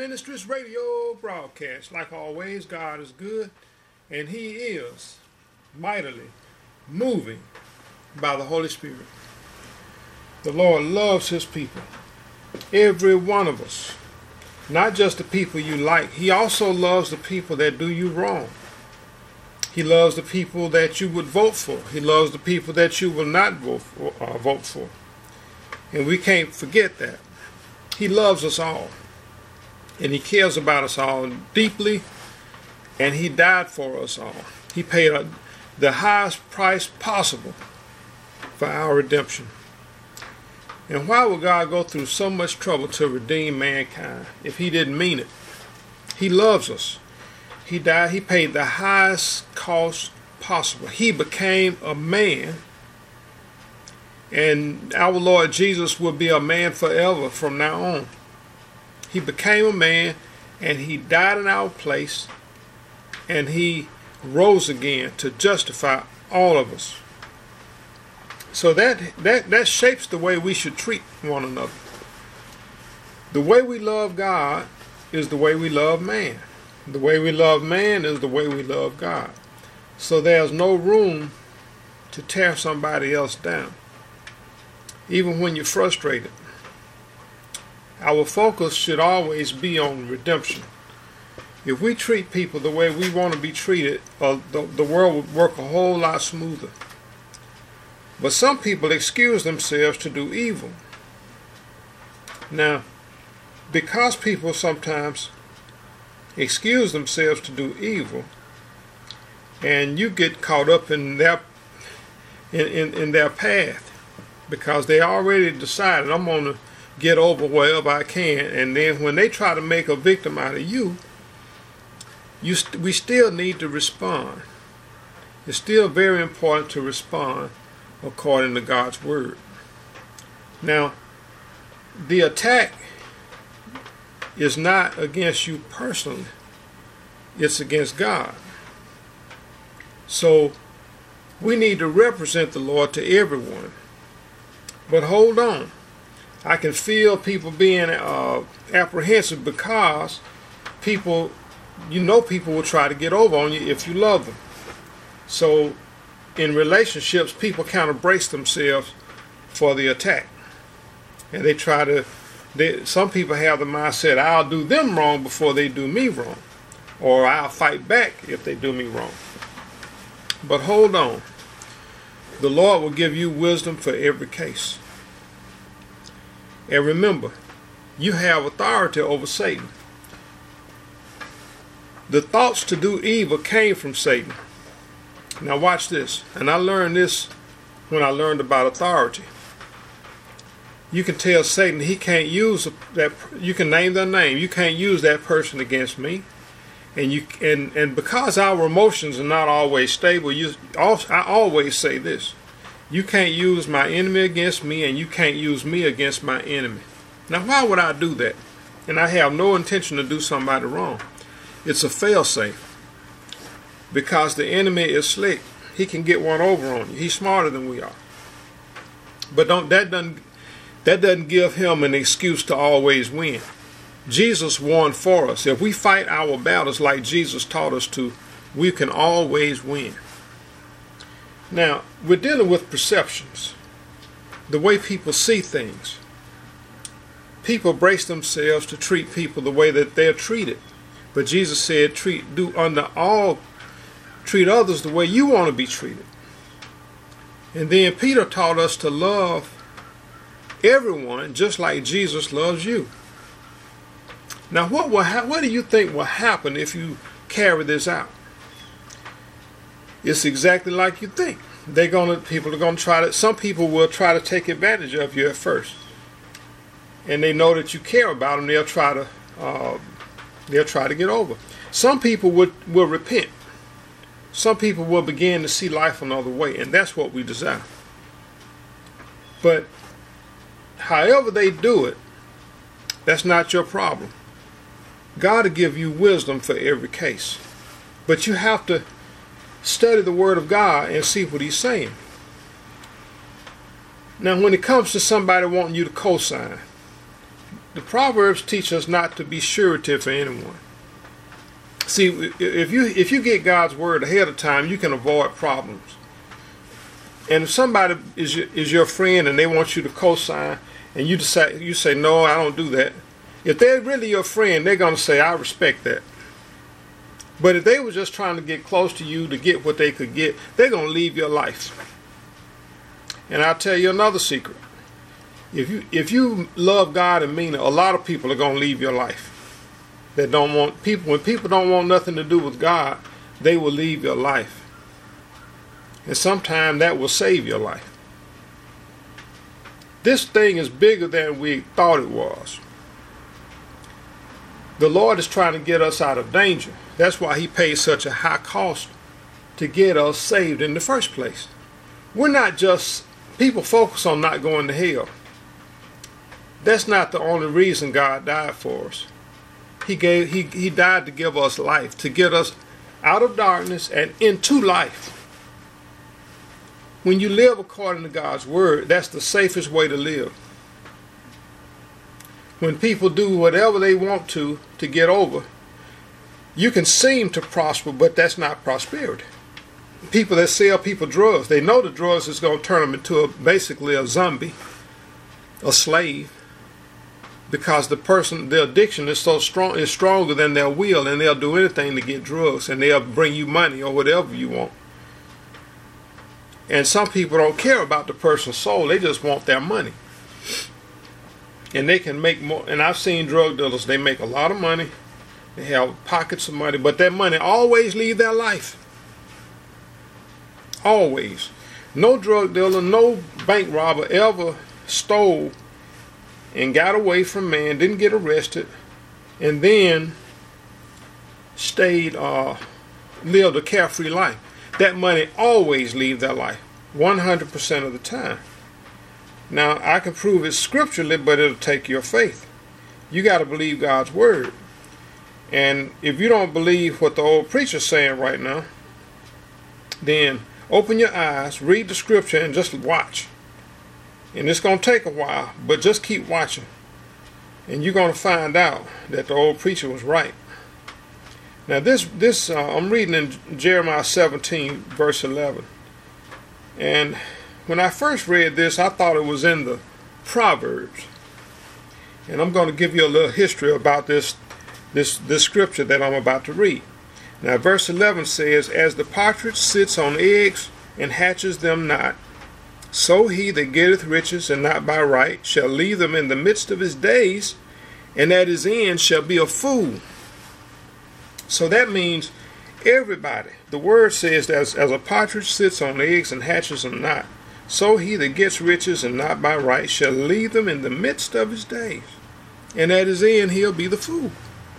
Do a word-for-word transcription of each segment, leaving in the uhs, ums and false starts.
Ministries radio broadcast. Like always, God is good, and He is mightily moving by the Holy Spirit. The Lord loves His people, every one of us, not just the people you like. He also loves the people that do you wrong. He loves the people that you would vote for. He loves the people that you will not vote for. Uh, vote for. And we can't forget that. He loves us all. And He cares about us all deeply. And He died for us all. He paid a, the highest price possible for our redemption. And why would God go through so much trouble to redeem mankind if He didn't mean it? He loves us. He died. He paid the highest cost possible. He became a man. And our Lord Jesus will be a man forever from now on. He became a man, and He died in our place, and He rose again to justify all of us. So that, that, that shapes the way we should treat one another. The way we love God is the way we love man. The way we love man is the way we love God. So there's no room to tear somebody else down, even when you're frustrated. Our focus should always be on redemption. If we treat people the way we want to be treated, uh, the, the world would work a whole lot smoother. But some people excuse themselves to do evil. Now, because people sometimes excuse themselves to do evil, and you get caught up in their in, in, in their path, because they already decided, I'm going to get over wherever I can, and then when they try to make a victim out of you, you st we still need to respond. It's still very important to respond according to God's word. Now, the attack is not against you personally. It's against God. So we need to represent the Lord to everyone. But hold on. I can feel people being uh, apprehensive because people, you know, people will try to get over on you if you love them. So in relationships, people kind of brace themselves for the attack. And they try to They, some people have the mindset, I'll do them wrong before they do me wrong. Or I'll fight back if they do me wrong. But hold on. The Lord will give you wisdom for every case. And remember, you have authority over Satan. The thoughts to do evil came from Satan. Now watch this. And I learned this when I learned about authority. You can tell Satan he can't use that. You can name their name. You can't use that person against me. And you and and because our emotions are not always stable, you also, I always say this: you can't use my enemy against me, and you can't use me against my enemy. Now, why would I do that? And I have no intention to do somebody wrong. It's a fail-safe, because the enemy is slick. He can get one over on you. He's smarter than we are. But don't that doesn't. That doesn't give him an excuse to always win. Jesus won for us. If we fight our battles like Jesus taught us to, we can always win. Now, we're dealing with perceptions, the way people see things. People brace themselves to treat people the way that they're treated. But Jesus said, treat, do under all, treat others the way you want to be treated. And then Peter taught us to love everyone just like Jesus loves you. Now, what will ha what do you think will happen if you carry this out? It's exactly like you think. They're gonna people are gonna try to. Some people will try to take advantage of you at first, and they know that you care about them. They'll try to uh, they'll try to get over. Some people would will repent. Some people will begin to see life another way, and that's what we desire. But however they do it, that's not your problem. God will give you wisdom for every case. But you have to study the Word of God and see what He's saying. Now, when it comes to somebody wanting you to co-sign, the Proverbs teach us not to be surety for anyone. See, if you if you get God's word ahead of time, you can avoid problems. And if somebody is your, is your friend and they want you to co-sign, and you decide you say no, I don't do that. If they're really your friend, they're gonna say I respect that. But if they were just trying to get close to you to get what they could get, they're gonna leave your life. And I'll tell you another secret. If you if you love God and mean it, a lot of people are gonna leave your life. That don't want people when people don't want nothing to do with God, they will leave your life. And sometimes that will save your life. This thing is bigger than we thought it was. The Lord is trying to get us out of danger. That's why he paid such a high cost to get us saved in the first place. We're not just, people focus on not going to hell. That's not the only reason God died for us. He gave he, he died to give us life, to get us out of darkness and into life. When you live according to God's word, that's the safest way to live. When people do whatever they want to to get over, you can seem to prosper, but that's not prosperity. People that sell people drugs, they know the drugs is going to turn them into a, basically a zombie, a slave, because the person, the addiction is so strong, is stronger than their will, and they'll do anything to get drugs, and they'll bring you money or whatever you want. And some people don't care about the person's soul; they just want their money. And they can make more. And I've seen drug dealers; they make a lot of money. They have pockets of money, but that money always leave their life. Always. No drug dealer, no bank robber ever stole and got away from man, didn't get arrested, and then stayed, uh, lived a carefree life. That money always leave their life, one hundred percent of the time. Now, I can prove it scripturally, but it'll take your faith. You got to believe God's word. And if you don't believe what the old preacher's saying right now, then open your eyes, read the scripture, and just watch. And it's going to take a while, but just keep watching. And you're going to find out that the old preacher was right. Now this, this uh, I'm reading in Jeremiah seventeen, verse eleven. And when I first read this, I thought it was in the Proverbs. And I'm going to give you a little history about this, this, this scripture that I'm about to read. Now verse eleven says, "As the partridge sits on eggs and hatches them not, so he that getteth riches and not by right shall leave them in the midst of his days, and at his end shall be a fool." So that means everybody. The word says that as, as a partridge sits on eggs and hatches them not, so he that gets riches and not by right shall leave them in the midst of his days, and at his end he'll be the fool.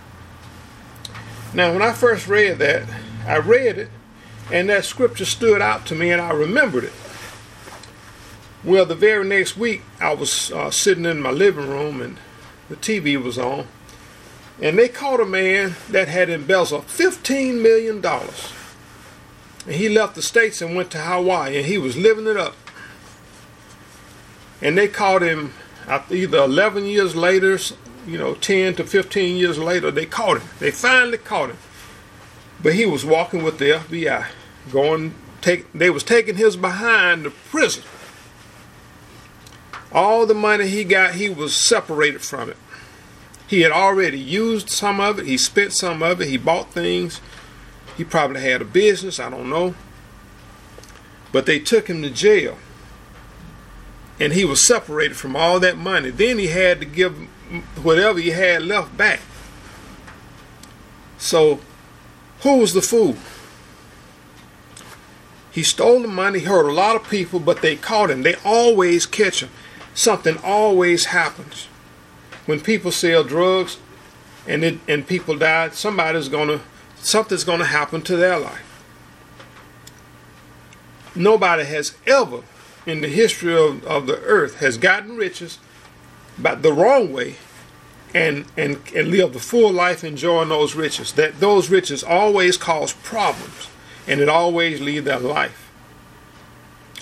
Now when I first read that, I read it, and that scripture stood out to me, and I remembered it. Well, the very next week, I was uh, sitting in my living room, and the T V was on, and they caught a man that had embezzled fifteen million dollars. And he left the States and went to Hawaii, and he was living it up. And they caught him either eleven years later, you know, ten to fifteen years later, they caught him. They finally caught him. But he was walking with the F B I, going, take, they was taking his behind to prison. All the money he got, he was separated from it. He had already used some of it. He spent some of it. He bought things. He probably had a business. I don't know. But they took him to jail. And he was separated from all that money. Then he had to give whatever he had left back. So, who was the fool? He stole the money, hurt a lot of people, but they caught him. They always catch him. Something always happens. When people sell drugs and it, and people die, somebody's gonna something's gonna happen to their life. Nobody has ever in the history of, of the earth has gotten riches but the wrong way and, and, and lived a full life enjoying those riches. That those riches always cause problems, and it always leaves their life.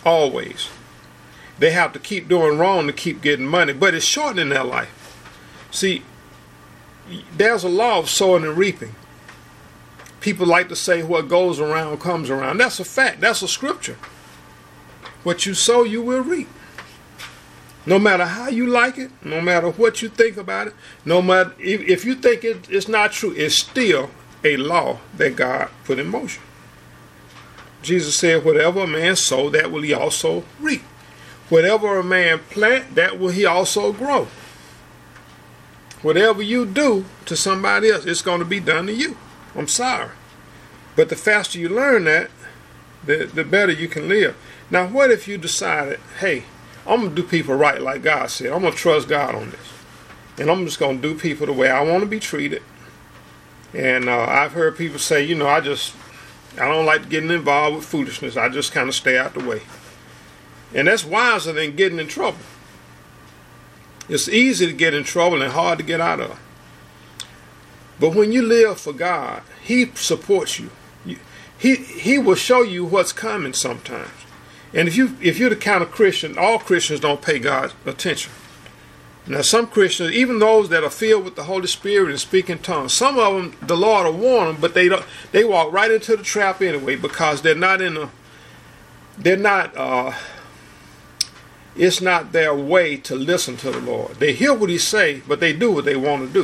Always. They have to keep doing wrong to keep getting money, but it's shortening their life. See, there's a law of sowing and reaping. People like to say what goes around comes around. That's a fact. That's a scripture. What you sow, you will reap. No matter how you like it, no matter what you think about it, no matter if, if you think it, it's not true, it's still a law that God put in motion. Jesus said, whatever a man sow, that will he also reap. Whatever a man plant, that will he also grow. Whatever you do to somebody else, it's going to be done to you. I'm sorry. But the faster you learn that, the, the better you can live. Now, what if you decided, hey, I'm going to do people right like God said. I'm going to trust God on this. And I'm just going to do people the way I want to be treated. And uh, I've heard people say, you know, I just, I don't like getting involved with foolishness. I just kind of stay out the way. And that's wiser than getting in trouble. It's easy to get in trouble and hard to get out of. But when you live for God, he supports you. you he, he will show you what's coming sometimes. And if you if you're the kind of Christian, all Christians don't pay God attention. Now some Christians, even those that are filled with the Holy Spirit and speak in tongues, some of them the Lord will warn them, but they don't. They walk right into the trap anyway because they're not in a. They're not. Uh, it's not their way to listen to the Lord. They hear what He say, but they do what they want to do.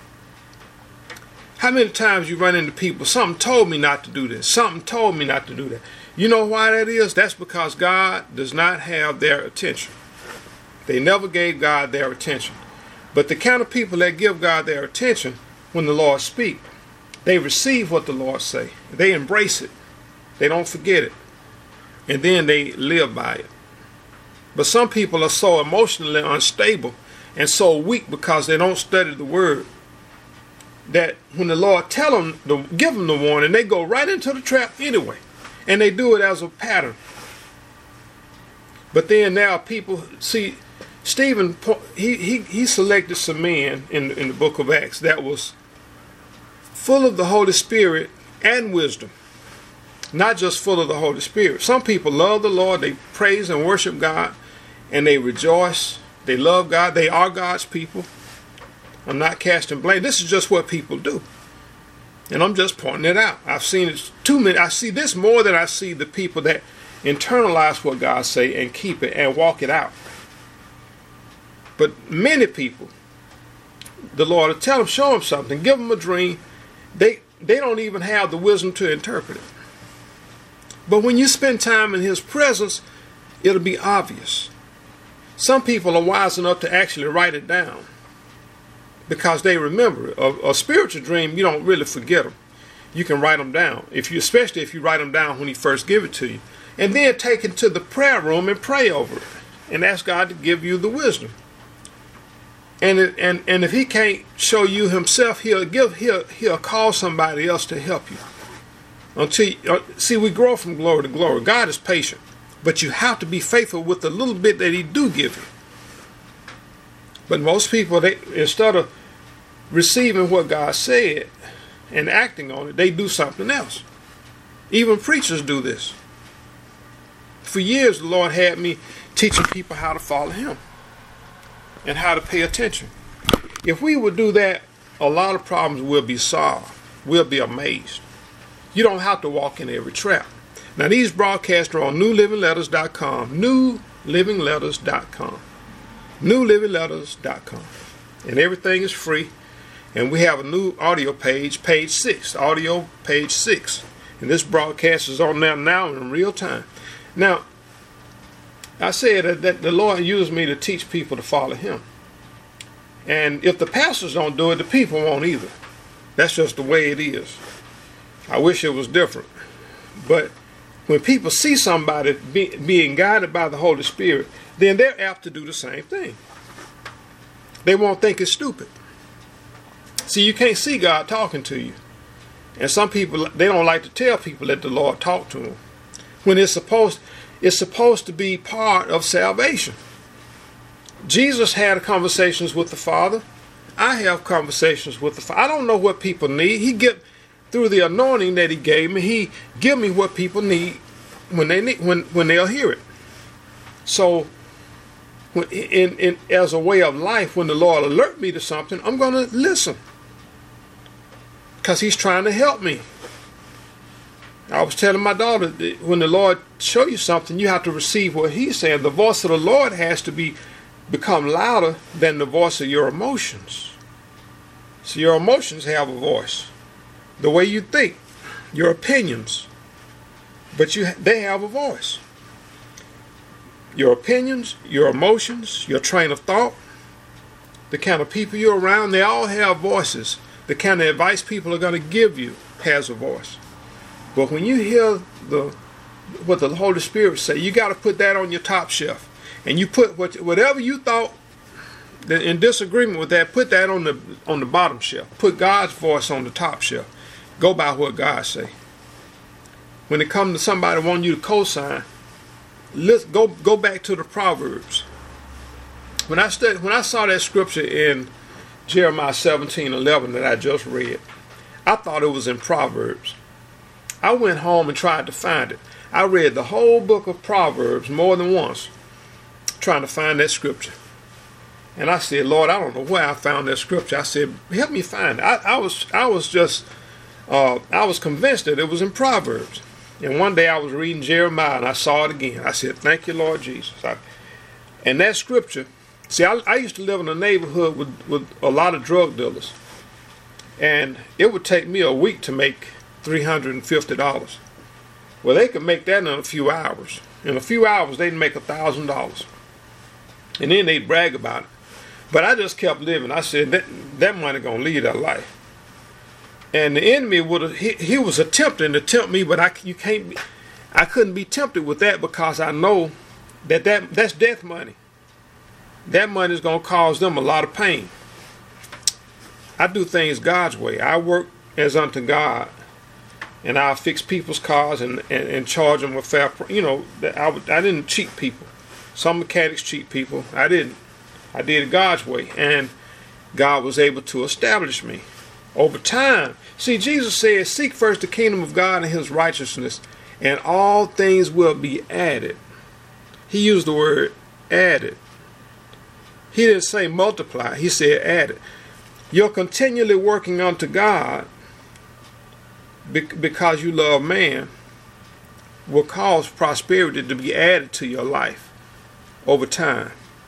How many times you run into people? Something told me not to do this. Something told me not to do that. You know why that is? That's because God does not have their attention. They never gave God their attention. But the kind of people that give God their attention when the Lord speaks, they receive what the Lord say. They embrace it. They don't forget it. And then they live by it. But some people are so emotionally unstable and so weak because they don't study the Word that when the Lord tell them to give them the warning, they go right into the trap anyway. And they do it as a pattern. But then now people see Stephen. He he he selected some men in in the book of Acts that was full of the Holy Spirit and wisdom, not just full of the Holy Spirit. Some people love the Lord. They praise and worship God, and they rejoice. They love God. They are God's people. I'm not casting blame. This is just what people do. And I'm just pointing it out. I've seen it too many. I see this more than I see the people that internalize what God say and keep it and walk it out. But many people, the Lord will tell them, show them something, give them a dream. They they don't even have the wisdom to interpret it. But when you spend time in His presence, it'll be obvious. Some people are wise enough to actually write it down, because they remember it. A, a spiritual dream, you don't really forget them. You can write them down, if you, especially if you write them down when He first give it to you. And then take it to the prayer room and pray over it. And ask God to give you the wisdom. And it, and, and if He can't show you Himself, He'll give He'll, he'll call somebody else to help you. Until you, uh, see, we grow from glory to glory. God is patient. But you have to be faithful with the little bit that He do give you. But most people, they instead of receiving what God said and acting on it, they do something else. Even preachers do this. For years, the Lord had me teaching people how to follow Him and how to pay attention. If we would do that, a lot of problems will be solved. We'll be amazed. You don't have to walk in every trap. Now, these broadcasts are on new living letters dot com. new living letters dot com. new living letters dot com. And everything is free. And we have a new audio page, page six. Audio page six. And this broadcast is on there now in real time. Now, I said that, that the Lord used me to teach people to follow Him. And if the pastors don't do it, the people won't either. That's just the way it is. I wish it was different. But when people see somebody be, being guided by the Holy Spirit, then they're apt to do the same thing. They won't think it's stupid. See, you can't see God talking to you. And some people, they don't like to tell people that the Lord talked to them. When it's supposed, it's supposed to be part of salvation. Jesus had conversations with the Father. I have conversations with the Father. I don't know what people need. He get through the anointing that He gave me. He give me what people need when they need, when when they'll hear it. So when, in, in, as a way of life, when the Lord alert me to something, I'm going to listen. Because he's trying to help me. I was telling my daughter that when the Lord show you something, you have to receive what he's saying. The voice of the Lord has to be become louder than the voice of your emotions. So your emotions have a voice. The way you think, your opinions. But you they have a voice. Your opinions, your emotions, your train of thought, the kind of people you're around, they all have voices. The kind of advice people are going to give you has a voice. But when you hear the what the Holy Spirit say, you got to put that on your top shelf. And you put what, whatever you thought in disagreement with that, put that on the on the bottom shelf. Put God's voice on the top shelf. Go by what God say. When it comes to somebody wanting you to co-sign, let's go go back to the Proverbs. When I studied, when I saw that scripture in Jeremiah seventeen eleven that I just read, I thought it was in Proverbs. I went home and tried to find it. I read the whole book of Proverbs more than once, trying to find that scripture. And I said, Lord, I don't know where I found that scripture. I said, help me find it. I, I was I was just uh, I was convinced that it was in Proverbs. And one day I was reading Jeremiah and I saw it again. I said, thank you, Lord Jesus. I, and that scripture, see, I, I used to live in a neighborhood with, with a lot of drug dealers. And it would take me a week to make three hundred fifty dollars. Well, they could make that in a few hours. In a few hours, they'd make one thousand dollars. And then they'd brag about it. But I just kept living. I said, that, that money going to lead that life. And the enemy would have, he, he was attempting to tempt me, but I, you can't be, I couldn't be tempted with that because I know that, that that's death money. That money is going to cause them a lot of pain. I do things God's way. I work as unto God. And I'll fix people's cars and, and, and charge them with fair, you know, I, would, I didn't cheat people. Some mechanics cheat people. I didn't. I did it God's way. And God was able to establish me over time. See, Jesus said, seek first the kingdom of God and his righteousness, and all things will be added. He used the word added. He didn't say multiply. He said added. You're continually working unto God because you love man will cause prosperity to be added to your life over time.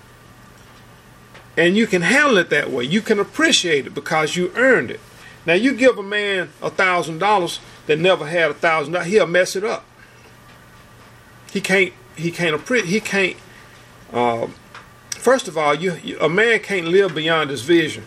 And you can handle it that way. You can appreciate it because you earned it. Now you give a man a thousand dollars that never had a thousand dollars, he'll mess it up. He can't. He can't appreciate. He can't. Uh, first of all, you, you a man can't live beyond his vision.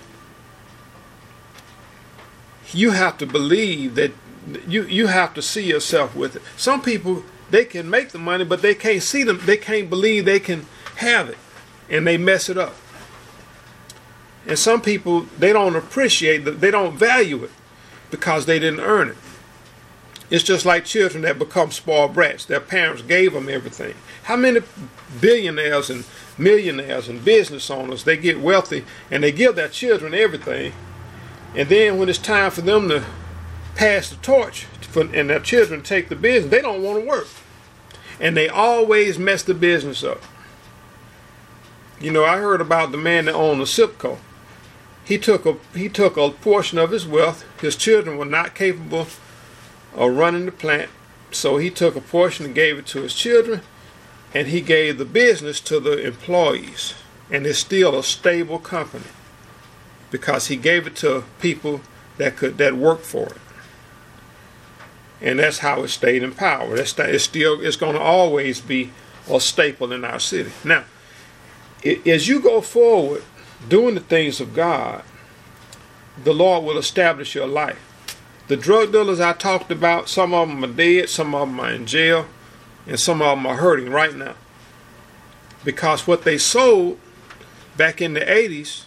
You have to believe that. You you have to see yourself with it. Some people, they can make the money, but they can't see them. They can't believe they can have it, and they mess it up. And some people, they don't appreciate that, they don't value it because they didn't earn it. It's just like children that become spoiled brats. Their parents gave them everything. How many billionaires and millionaires and business owners, they get wealthy and they give their children everything, and then when it's time for them to pass the torch for, and their children take the business, they don't want to work. And they always mess the business up. You know, I heard about the man that owned the Sipco. He took a he took a portion of his wealth. His children were not capable of running the plant, so he took a portion and gave it to his children, and he gave the business to the employees. And it's still a stable company because he gave it to people that could that worked for it. And that's how it stayed in power. That's it's still it's going to always be a staple in our city. Now, as you go forward doing the things of God, the Lord will establish your life. The drug dealers I talked about, some of them are dead, some of them are in jail, and some of them are hurting right now. Because what they sold back in the eighties,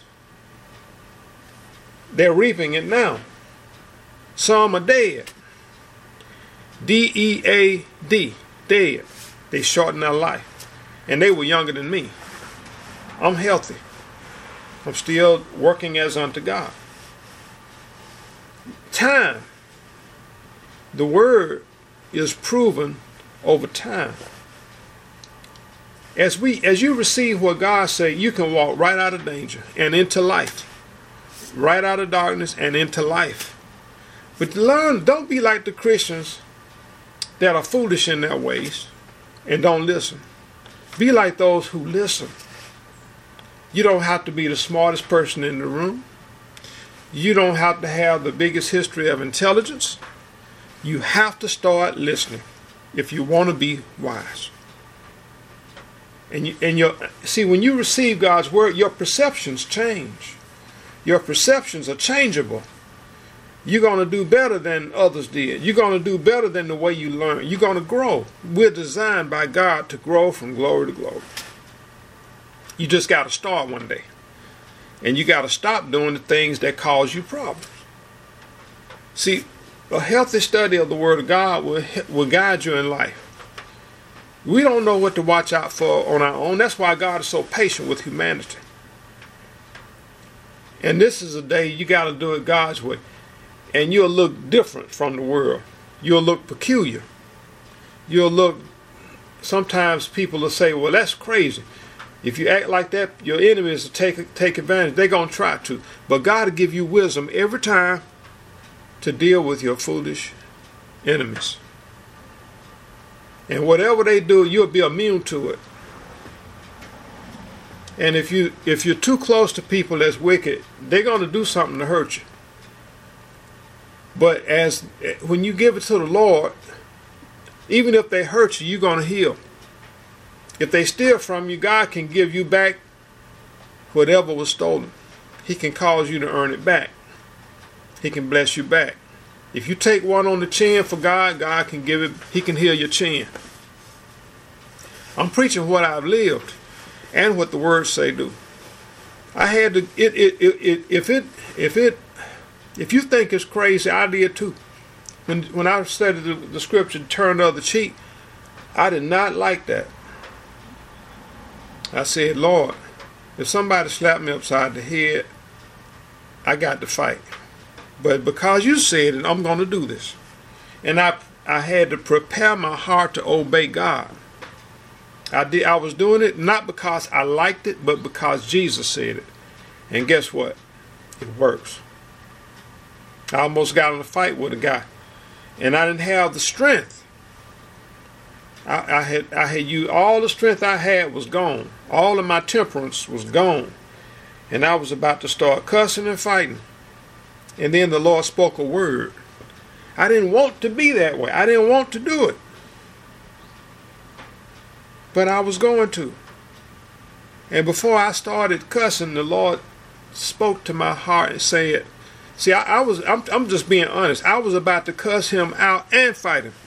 they're reaping it now. Some are dead. D E A D, dead. They shortened their life. And they were younger than me. I'm healthy. I'm still working as unto God. Time. The word is proven over time. As we, as you receive what God said, you can walk right out of danger and into life, right out of darkness and into life. But learn, don't be like the Christians that are foolish in their ways and don't listen. Be like those who listen. You don't have to be the smartest person in the room. You don't have to have the biggest history of intelligence. You have to start listening if you want to be wise. And you, and your see, when you receive God's word, your perceptions change. Your perceptions are changeable. You're going to do better than others did. You're going to do better than the way you learn. You're going to grow. We're designed by God to grow from glory to glory. You just got to start one day. And you got to stop doing the things that cause you problems. See, a healthy study of the Word of God will, will guide you in life. We don't know what to watch out for on our own. That's why God is so patient with humanity. And this is a day you got to do it God's way. And you'll look different from the world. You'll look peculiar. You'll look, sometimes people will say, well, that's crazy. If you act like that, your enemies will take, take advantage. They're going to try to. But God will give you wisdom every time to deal with your foolish enemies. And whatever they do, you'll be immune to it. And if you if you're too close to people that's wicked, they're going to do something to hurt you. But as when you give it to the Lord, even if they hurt you, you're going to heal. If they steal from you, God can give you back whatever was stolen. He can cause you to earn it back. He can bless you back. If you take one on the chin for God, God can give it, He can heal your chin. I'm preaching what I've lived and what the words say do. I had to, it, it, it, it, if it, if it, if you think it's crazy, I did too. When, when I studied the, the scripture, turn the other cheek, I did not like that. I said, Lord, if somebody slapped me upside the head, I got to fight. But because you said it, I'm going to do this. And I I had to prepare my heart to obey God. I did. I was doing it not because I liked it, but because Jesus said it. And guess what? It works. I almost got in a fight with a guy, and I didn't have the strength. I, I had I had used all the strength I had was gone. All of my temperance was gone, and I was about to start cussing and fighting. And then the Lord spoke a word. I didn't want to be that way. I didn't want to do it. But I was going to. And before I started cussing, the Lord spoke to my heart and said, see, I, I was, I'm, I'm just being honest. I was about to cuss him out and fight him.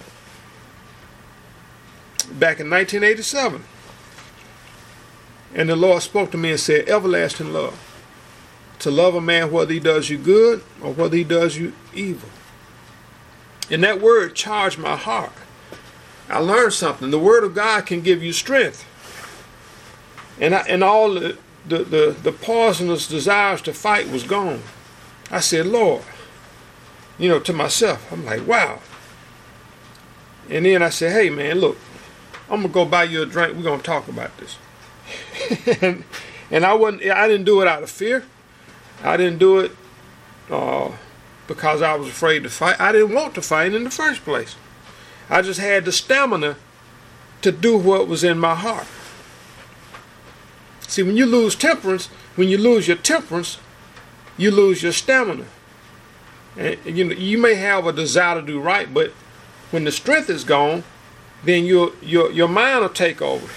Back in nineteen eighty-seven. And the Lord spoke to me and said, everlasting love. To love a man whether he does you good or whether he does you evil. And that word charged my heart. I learned something. The word of God can give you strength. And I, and all the, the, the, the poisonous desires to fight was gone. I said, Lord, you know, to myself, I'm like, wow. And then I said, hey, man, look, I'm going to go buy you a drink. We're going to talk about this. and, and I wasn't, I didn't do it out of fear. I didn't do it uh, because I was afraid to fight. I didn't want to fight in the first place. I just had the stamina to do what was in my heart. See, when you lose temperance, when you lose your temperance, you lose your stamina. And you know, you may have a desire to do right, but when the strength is gone, then your your your mind will take over.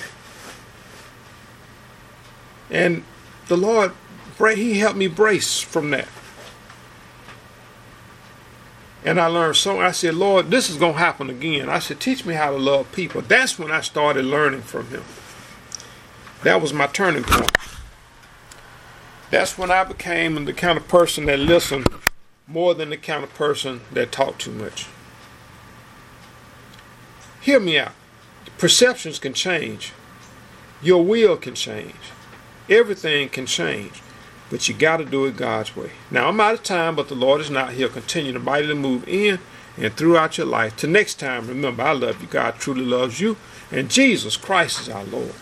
And the Lord, He helped me brace from that. And I learned so. I said, Lord, this is going to happen again. I said, teach me how to love people. That's when I started learning from Him. That was my turning point. That's when I became the kind of person that listened more than the kind of person that talked too much. Hear me out. Perceptions can change. Your will can change. Everything can change. But you got to do it God's way. Now, I'm out of time, but the Lord is not. He'll continue to mightily move in and throughout your life. Till next time, remember, I love you. God truly loves you. And Jesus Christ is our Lord.